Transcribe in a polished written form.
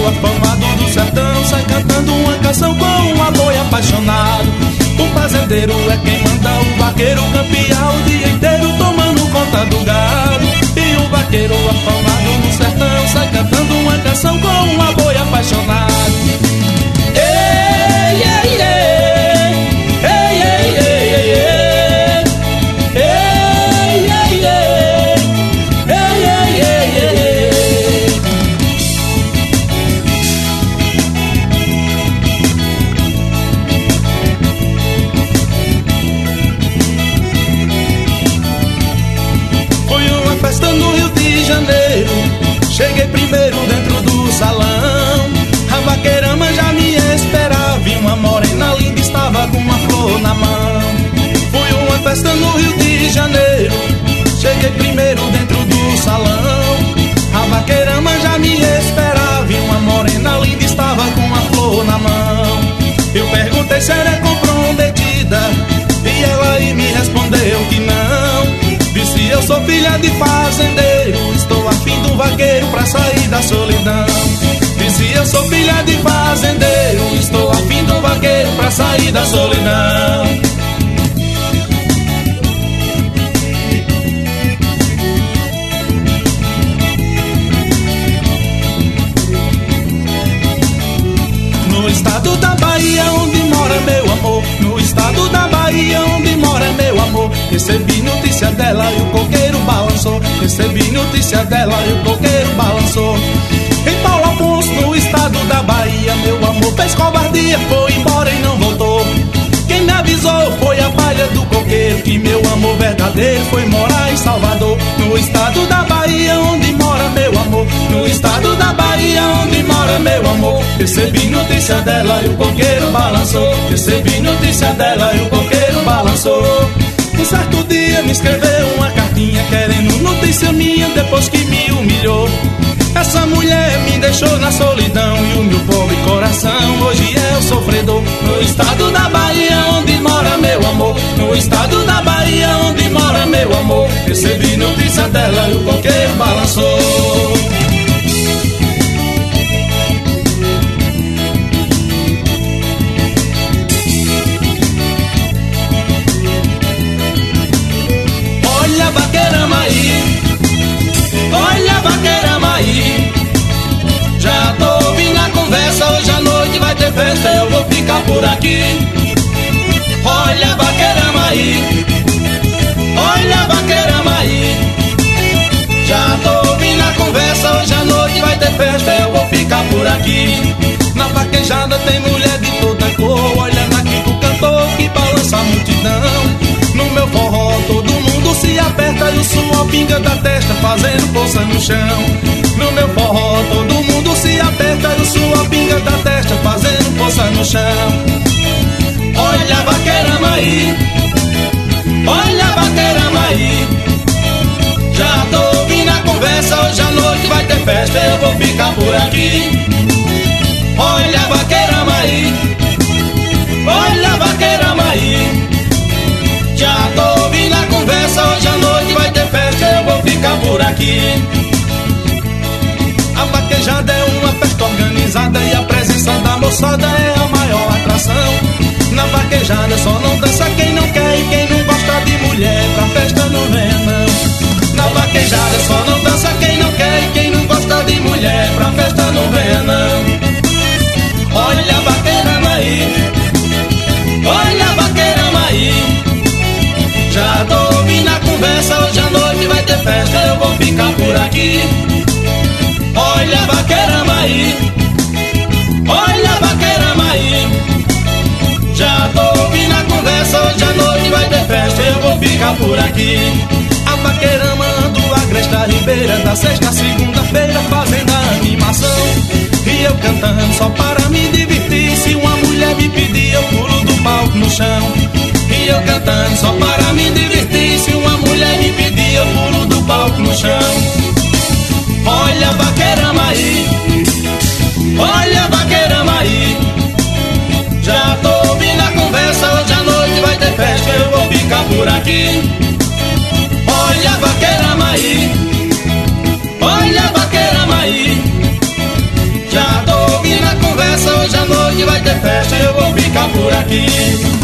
afamado do sertão sai cantando uma canção com um boi apaixonado. O fazendeiro é quem manda, o vaqueiro campear o dia inteiro tomando conta do gado. E o vaqueiro afamado do sertão sai cantando uma canção com um boi apaixonado. Ei, ei, ei, ei, ei, ei, ei, ei. Festa no Rio de Janeiro, cheguei primeiro dentro do salão. A vaqueirama já me esperava e uma morena linda estava com uma flor na mão. Foi uma festa no Rio de Janeiro, cheguei primeiro dentro do salão. A vaqueirama já me esperava e uma morena linda estava com uma flor na mão. Eu perguntei se era comprometida e ela aí me respondeu que não. Disse eu sou filha de fazendeiro, estou afim de um vaqueiro pra sair da solidão. Disse eu sou filha de fazendeiro, estou afim de um vaqueiro pra sair da solidão. No estado da Bahia onde mora meu amor, no estado da Bahia onde mora meu amor, recebi notícia dela e o coqueiro balançou. Recebi notícia dela e o coqueiro balançou. Em Paulo Afonso, no estado da Bahia, meu amor fez covardia, foi embora e não voltou. Quem me avisou foi a palha do coqueiro, que meu amor verdadeiro foi morar em Salvador. No estado da Bahia onde mora meu amor, no estado da Bahia onde mora meu amor, recebi notícia dela e o coqueiro balançou. Recebi notícia dela e o coqueiro balançou. Um certo dia me escreveu uma cartinha querendo notícia minha depois que me humilhou. Essa mulher me deixou na solidão e o meu pobre coração hoje é o sofredor. No estado da Bahia onde mora meu amor, no estado da Bahia onde mora meu amor, recebi notícia dela e o coqueiro balançou. Olha a vaqueirama aí, olha a vaqueirama aí. Já tô ouvindo a conversa, hoje à noite vai ter festa, eu vou ficar por aqui. Olha a vaqueirama aí, olha a vaqueirama aí. Já tô ouvindo a conversa, hoje à noite vai ter festa, eu vou ficar por aqui. Na vaquejada tem mulher de toda cor, olhando aqui pro cantor que balança a multidão. No meu forró todo mundo se aperta e o suor pinga da testa fazendo força no chão. No meu forró todo mundo se aperta e o suor pinga da testa fazendo força no chão. Olha a vaqueirama aí, olha a vaqueirama aí. Já tô ouvindo a conversa, hoje à noite vai ter festa, eu vou ficar por aqui. Olha a vaqueirama aí, olha a vaqueirama aí. Já tô ouvindo a conversa, hoje à noite vai ter festa, eu vou ficar por aqui. A vaquejada é uma festa organizada e a presença da moçada é a maior atração. Na vaquejada só não dança quem não quer e quem não gosta de mulher, pra festa não vem não. Na vaquejada só não dança quem não quer e quem não gosta de mulher, pra festa não vem não. Olha a vaqueirama aí, olha a vaqueirama aí. Já tô ouvindo a conversa, hoje à noite vai ter festa, eu vou ficar por aqui. Olha a vaqueirama aí, olha a vaqueirama aí. Já tô ouvindo a conversa, hoje à noite vai ter festa, eu vou ficar por aqui. A vaqueirama do Agreste Ribeira, da sexta a segunda-feira fazendo a animação. E eu cantando só para me divertir, se uma mulher me pedir eu pulo do palco no chão. E eu cantando só para me divertir, se uma mulher me pedir eu pulo do palco no chão. Olha a vaqueirama aí, olha a vaqueirama aí. Já tô ouvindo a conversa, hoje à noite vai ter festa, eu vou ficar por aqui. Olha a vaqueirama aí, olha a vaqueirama aí. Já tô que vai ter festa, eu vou ficar por aqui.